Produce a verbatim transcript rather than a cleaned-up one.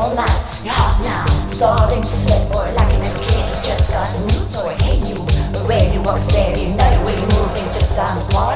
all night. You're hot now, starting to sweat, or like an kid who just got moved. Or hey you, where you walk steady, now the way you move is just on the wall.